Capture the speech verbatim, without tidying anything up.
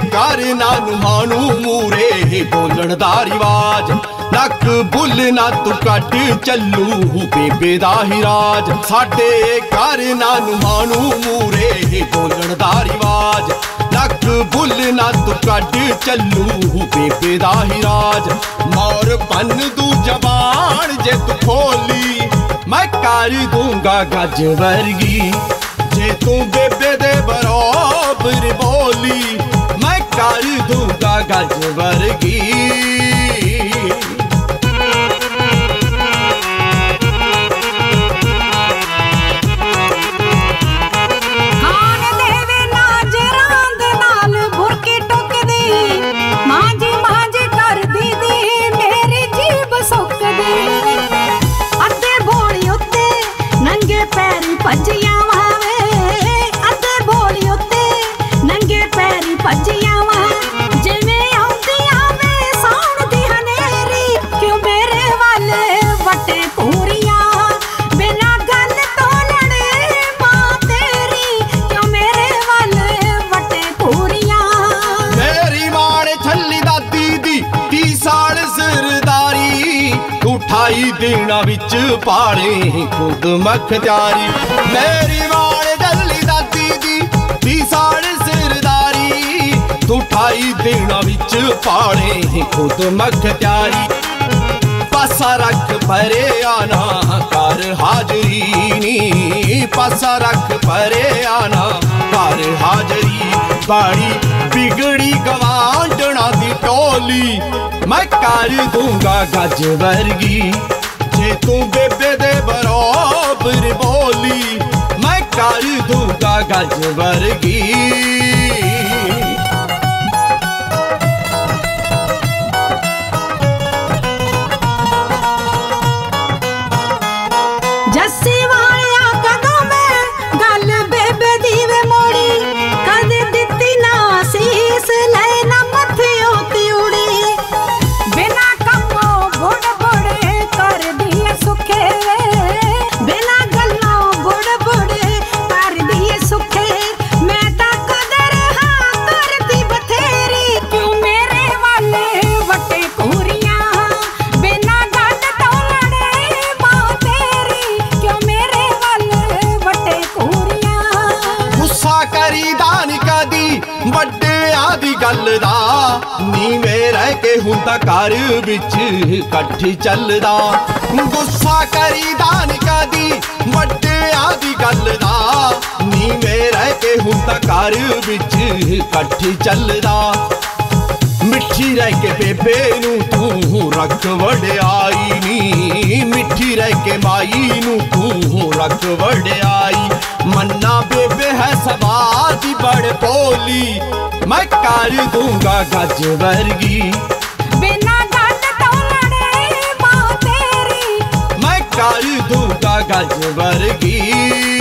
कर ना नुहानू मूरे बोलण दा रिवाज नक बुल ना तू कट चलू बेबे दा ही राज साडे घर ना नुहानू मूरे बोलण दा रिवाज नक बुल ना तू कट चलू बेबे दा ही राज मोर बन दू जबान जे तू खोली मैं कर दूंगा गज वर्गी जे तू बेबे दे बराबर बोली मैं कर दूंगा गज वर्गी ਭੱਜੀਆਂ ਵਾਵੇ ਅੱਧੇ ਬੋਲੀ ਉੱਤੇ ਨੰਗੇ ਪੈਰੀ ਭੱਜੀਆਂ ਵਾ ਜਿਵੇਂ ਆਉਂਦੀਆਂ ਵੇ ਸਾਉਣ ਦੀ ਹਨੇਰੀ ਕਿਉਂ ਮੇਰੇ ਵਾਲੇ ਵੱਟੇ ਪੂਰੀਆਂ ਬਿਨਾਂ ਗੱਲ ਤੋਂ ਲੜੇ ਮਾਂ ਤੇਰੀ ਕਿਉਂ ਮੇਰੇ ਵਾਲੇ ਵੱਟੇ ਪੂਰੀਆਂ ਮੇਰੀ ਮਾਂ ਨੇ ਛੱਲੀ ਦਾਦੀ ਦੀ ਤੀਹ ਸਾਲ ਸਰਦਾਰੀ ਉਠਾਈ ਦੇਣਾ ਵਿੱਚ ਪਾਲੇ ਖੁਦ ਮਖਤਿਆਰੀ ਮੇਰੀ ਮਾਂ ਨੇ ਛੱਲੀ ਦਾਦੀ ਦੀ ਤੀਹ ਸਾਲ ਸਰਦਾਰੀ ਉਠਾਈ ਦੇਣਾ ਵਿੱਚ ਪਾਲੇ ਖੁਦ ਮਖਤਿਆਰੀ ਪਾਸਾ ਰੱਖ ਪਰੇ ਆਣਾ ਕਰ ਹਾਜ਼ਰੀ ਨੀ ਪਾਸਾ ਰੱਖ ਪਰੇ ਆਣਾ ਕਰ ਹਾਜ਼ਰੀ ਬਾੜੀ बिगड़ी गवांडना दी टोली मैं कर दूंगा गज वर्गी जे तू बेबे दे बराबर बोली मैं कर दूंगा गज वर्गी जस्सी वालिया कदों में गल बेबे दी वे मोड़ी कदे दित्ती ना सीस ले ना मथियों ती उड़ी बिना कम्मों बुड़ बुड़ कर दिए सुखे बिना गल्लों बुड़ बुड़ कर दिए सुखे मैं ता कदर हाँ करती बथेरी क्यों मेरे वाले वटे कोरियां बिना गल तो लड़े मां तेरी क्यों मेरे वाले वटे कोरियां गुस्सा करी दान कदी ਵੱਡਿਆਂ ਦੀ ਗੱਲ ਦਾ ਨੀਵੇਂ ਰਹਿ ਕੇ ਹੁੰਦਾ ਘਰ ਵਿੱਚ ਇਕੱਠ ਚੱਲਦਾ ਗੁੱਸਾ ਕਰੀਦਾ ਨੀ ਕਦੀ ਵੱਡਿਆਂ ਦੀ ਗੱਲ ਦਾ ਨੀਵੇਂ ਰਹਿ ਕੇ ਹੁੰਦਾ ਘਰ ਵਿੱਚ ਇਕੱਠ ਚੱਲਦਾ ਮਿੱਠੀ ਰਹਿ ਕੇ ਬੇਬੇ ਨੂੰ ਤੂੰ ਰੱਖ ਵਡਿਆਈ ਨੀ ਮਿੱਠੀ ਰਹਿ ਕੇ ਮਾਈ ਨੂੰ ਤੂੰ ਰੱਖ ਵਡਿਆਈ मन्ना बेबे है सवार दी बड़ बोली मैं कर दूंगा गज वर्गी बिना गल तो लड़े मां तेरी मैं कर दूंगा गज वर्गी।